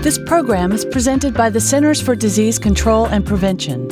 This program is presented by the Centers for Disease Control and Prevention.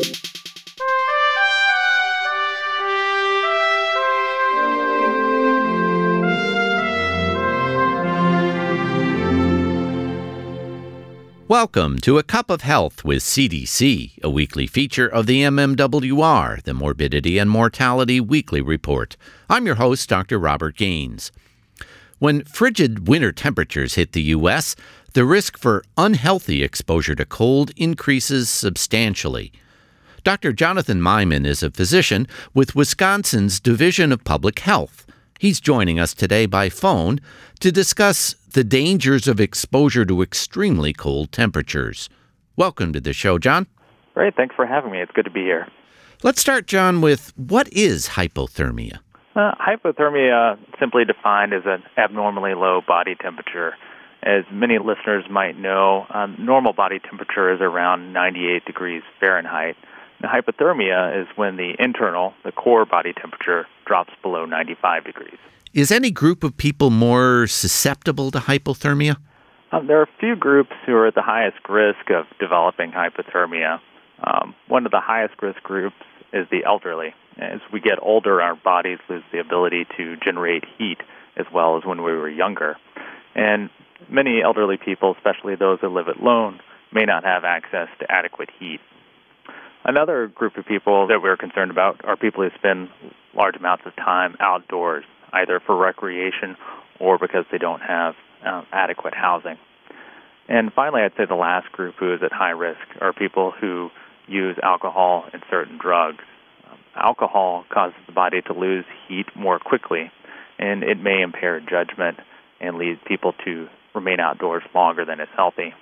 Welcome to A Cup of Health with CDC, a weekly feature of the MMWR, the Morbidity and Mortality Weekly Report. I'm your host, Dr. Robert Gaines. When frigid winter temperatures hit the U.S., the risk for unhealthy exposure to cold increases substantially. Dr. Jonathan Myman is a physician with Wisconsin's Division of Public Health. He's joining us today by phone to discuss the dangers of exposure to extremely cold temperatures. Welcome to the show, John. Great. Thanks for having me. It's good to be here. Let's start, John, with what is hypothermia? Hypothermia, simply defined as an abnormally low body temperature. As many listeners might know, normal body temperature is around 98 degrees Fahrenheit. Now, hypothermia is when the core body temperature drops below 95 degrees. Is any group of people more susceptible to hypothermia? There are a few groups who are at the highest risk of developing hypothermia. One of the highest risk groups is the elderly. As we get older, our bodies lose the ability to generate heat as well as when we were younger. And many elderly people, especially those that live alone, may not have access to adequate heat. Another group of people that we're concerned about are people who spend large amounts of time outdoors, either for recreation or because they don't have adequate housing. And finally, I'd say the last group who is at high risk are people who use alcohol and certain drugs. Alcohol causes the body to lose heat more quickly, and it may impair judgment and lead people to remain outdoors longer than is healthy.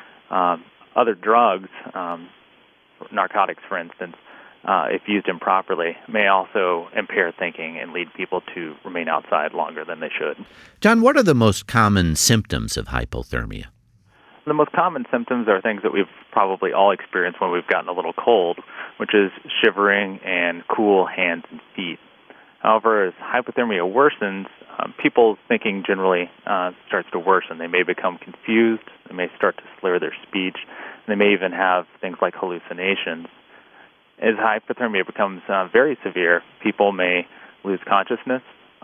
Other drugs, narcotics, for instance, if used improperly, may also impair thinking and lead people to remain outside longer than they should. John, what are the most common symptoms of hypothermia? The most common symptoms are things that we've probably all experienced when we've gotten a little cold, which is shivering and cool hands and feet. However, as hypothermia worsens, people's thinking generally starts to worsen. They may become confused, they may start to slur their speech, and they may even have things like hallucinations. As hypothermia becomes very severe, people may lose consciousness,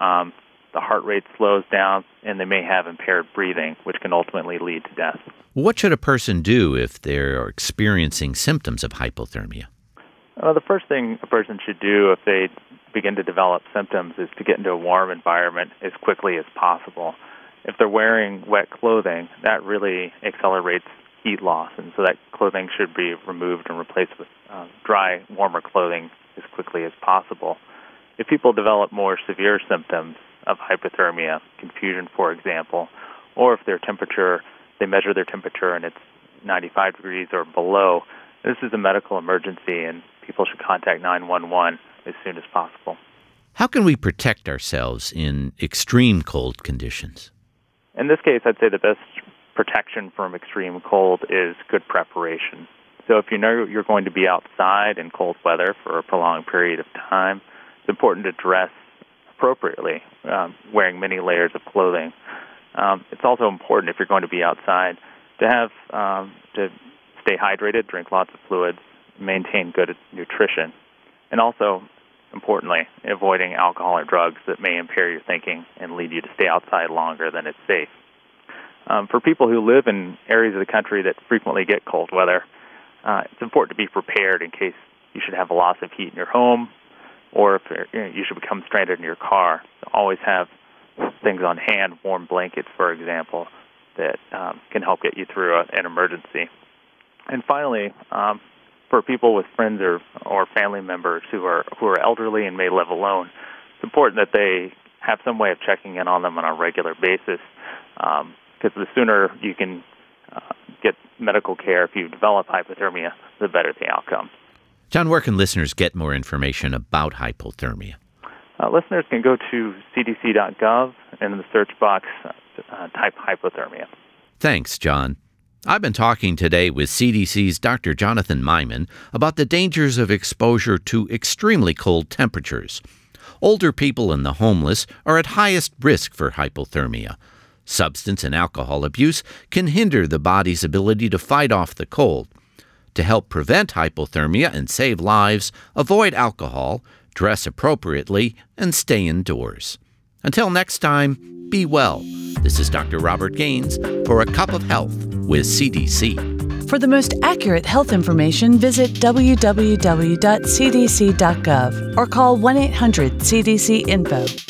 the heart rate slows down, and they may have impaired breathing, which can ultimately lead to death. What should a person do if they're experiencing symptoms of hypothermia? The first thing a person should do if they begin to develop symptoms is to get into a warm environment as quickly as possible. If they're wearing wet clothing, that really accelerates heat loss, and so that clothing should be removed and replaced with dry, warmer clothing as quickly as possible. If people develop more severe symptoms of hypothermia, confusion, for example, or if they measure their temperature and it's 95 degrees or below, this is a medical emergency and people should contact 911 as soon as possible. How can we protect ourselves in extreme cold conditions? In this case, I'd say the best protection from extreme cold is good preparation. So if you know you're going to be outside in cold weather for a prolonged period of time, it's important to dress appropriately, wearing many layers of clothing. It's also important if you're going to be outside to stay hydrated, drink lots of fluids, maintain good nutrition, and also, importantly, avoiding alcohol or drugs that may impair your thinking and lead you to stay outside longer than it's safe. For people who live in areas of the country that frequently get cold weather, it's important to be prepared in case you should have a loss of heat in your home or if you should become stranded in your car. So always have things on hand, warm blankets, for example, that can help get you through an emergency. And finally, for people with friends or family members who are elderly and may live alone, it's important that they have some way of checking in on them on a regular basis, because the sooner you can get medical care if you develop hypothermia, the better the outcome. John, where can listeners get more information about hypothermia? Listeners can go to cdc.gov and in the search box type hypothermia. Thanks, John. I've been talking today with CDC's Dr. Jonathan Myman about the dangers of exposure to extremely cold temperatures. Older people and the homeless are at highest risk for hypothermia. Substance and alcohol abuse can hinder the body's ability to fight off the cold. To help prevent hypothermia and save lives, avoid alcohol, dress appropriately, and stay indoors. Until next time, be well. This is Dr. Robert Gaines for A Cup of Health with CDC. For the most accurate health information, visit www.cdc.gov or call 1-800-CDC-INFO.